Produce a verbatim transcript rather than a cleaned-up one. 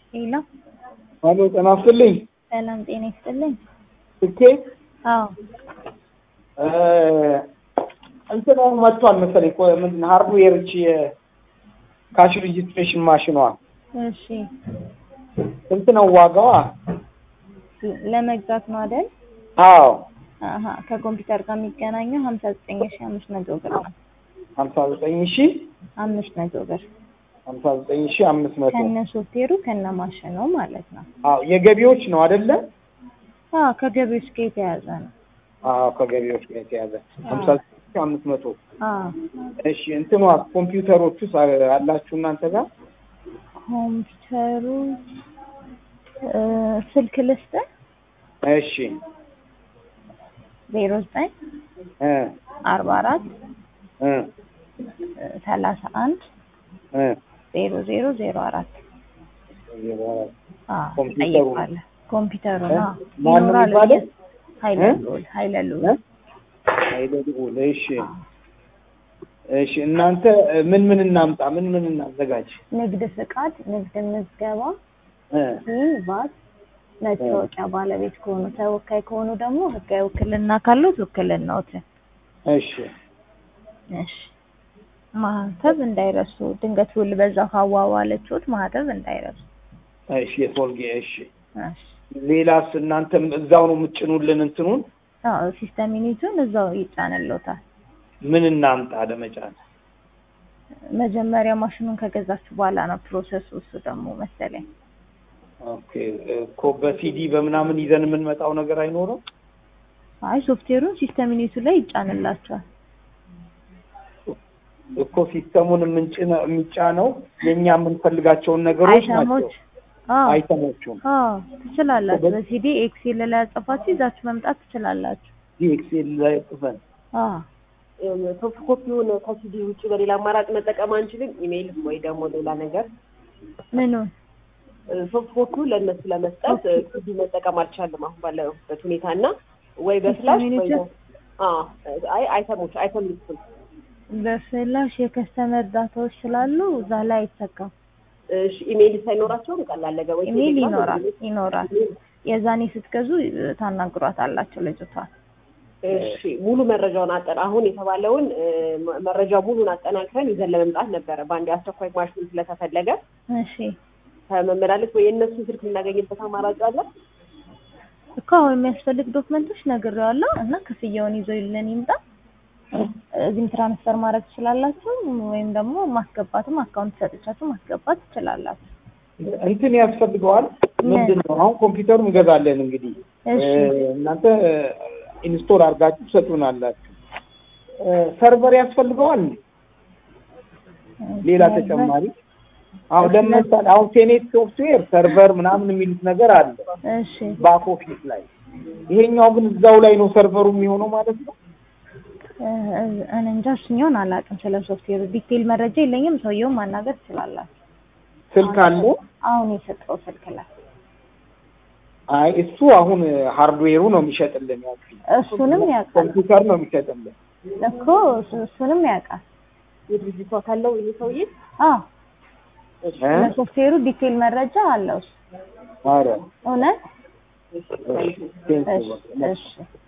ሄሎ አሎ ጤና ይስጥልኝ። ሰላም ጤና ይስጥልኝ። እኬ አዎ እ እንትን መጥቷል መሰለኝ ቆይ ምንድን ሃርድዌር እቺ ካሽ ሬጂስትሬሽን ማሽኗ እሺ ስንት ነው ዋጋዋ? ለመግዛት ነው አይደል? አዎ አሃ ከኮምፒውተር ጋር የሚገናኘው ሃምሳ ዘጠኝ ሺህ አምስት መቶ ብር ነው። ሃምሳ ዘጠኝ ሺህ አምስት መቶ ብር ሃምሳ ዘጠኝ ሺህ አምስት መቶ ከነ ሶፍትዌሩ ከነ ማሽኑ ማለት ነው። አዎ የገቢዎች ነው አይደለ? አዎ ከገቢዎች ጋር የተያዘ ነው። አዎ ከገቢዎች ጋር የተያዘ ሃምሳ ዘጠኝ ሺህ አምስት መቶ አዎ እሺ እንትኗ ኮምፒውተሮቹስ አላችሁ እናንተ ጋር? ኮምፒውተሩ ስልክ ልስጥ? እሺ ዜሮ ዘጠኝ እ አርባ አራት እ ሰላሳ አንድ እ ዜሮ ዜሮ ዜሮ አራት ዜሮ አራት አዎ ኮምፒውተሩ ኮምፒውተሩ ነው ማን ነው የሚባለው? ኃይለሉል ኃይለሉል ኃይለሉል እሺ እሺ እናንተ ምን ምን እናምጣ ምን ምን እናዘጋጅ? ንግድ ፍቃድ፣ ንግድ ምዝገባ፣ እ ባት መታወቂያ ባለቤት ከሆኑ ተወካይ ከሆኑ ደግሞ ህጋዊ ውክልና ካሉት ውክልናዎት። እሺ እሺ ማህተብ እንዳይረሱ ድንገት ውል በዛ ካዋዋለችሁት ማህተብ እንዳይረሱ። እሺ የቶልጌ እሺ እሺ ሌላስ እናንተም እዛው ነው የምትጭኑልን እንትኑን? አዎ ሲስተም ዩኒቱን እዛው ይጫንልዎታል። ምን እናምጣ ለመጫን? መጀመሪያ ማሽኑን ከገዛችሁ በኋላ ነው ፕሮሰሱ እሱ ደግሞ መሰለኝ። ኦኬ እኮ በሲዲ በምናምን ይዘን የምንመጣው ነገር አይኖርም? አይ ሶፍትዌሩን ሲስተም ዩኒቱ ላይ ይጫንላችኋል። እኮ ሲስተሙን የምንጭነ የሚጫነው የኛ የምንፈልጋቸውን ነገሮች ናቸው። አዎ አይተሞቹም አዎ ትችላላችሁ። በሲዲ ኤክሴል ላይ አጽፋችሁ ይዛችሁ መምጣት ትችላላችሁ። ኤክሴል ላይ ጽፈን አዎ ሶፍት ኮፒውን ከሲዲ ውጪ በሌላ አማራጭ መጠቀም አንችልም? ኢሜል ወይ ደግሞ ሌላ ነገር? ምኑ ሶፍት ኮፒውን ለነሱ ለመስጠት ሲዲ መጠቀም አልቻለም አሁን ባለበት ሁኔታና ወይ በፍላሽ ወይ አዎ አይ አይተሞች አይተሞች በፍላሽ የከስተመር ዳታዎች ስላሉ እዛ ላይ አይተካም። እሺ ኢሜል ሳይኖራቸው ቀላል ነገር ወይ ኢሜል ይኖራል ይኖራል የዛኔ ስትገዙ ታናግሯታላችሁ ልጅቷን። እሺ ሙሉ መረጃውን አጠና አሁን የተባለውን መረጃ ሙሉን አጠናክረን ይዘን ለመምጣት ነበር ባንዴ አስቸኳይ ማሽን ስለተፈለገ። እሺ ተመመላለስ ወይ እነሱ ስልክ እናገኝበት አማራጭ አለ? እኮ የሚያስፈልግ ዶክመንቶች ነግሬዋለሁ እና ክፍያውን ይዞ ይልን ይምጣ። እዚህም ትራንስፈር ማድረግ ትችላላችሁ ወይም ደግሞ ማስገባትም አካውንት ሰጥቻችሁ ማስገባት ትችላላችሁ። እንትን ያስፈልገዋል ምንድነው? አሁን ኮምፒውተሩን እንገዛለን እንግዲህ እናንተ ኢንስቶል አድርጋችሁ ትሰጡናላችሁ። ሰርቨር ያስፈልገዋል ሌላ ተጨማሪ? አሁን ለምሳሌ አሁን ቴኔት ሶፍትዌር ሰርቨር ምናምን የሚሉት ነገር አለ። እሺ ባክ ኦፊስ ላይ ይሄኛው ግን እዛው ላይ ነው ሰርቨሩ የሚሆነው ማለት ነው? እኔ እንጃ እሱኛውን አላውቅም። ስለ ሶፍትዌሩ ዲቴል መረጃ የለኝም። ሰውየው ማናገር ትችላላችሁ። ስልክ አለው? አሁን የሰጠው ስልክ ላይ አይ እሱ አሁን ሃርድዌሩ ነው የሚሸጥልን ያው እሱንም ያውቃል። ኮምፒውተር ነው የሚሸጥልን እኮ እሱንም ያውቃል። የድርጅቱ ካለው ይሄ ሰውዬ አዎ ስለ ሶፍትዌሩ ዲቴል መረጃ አለው። አረ እውነት? እሺ እሺ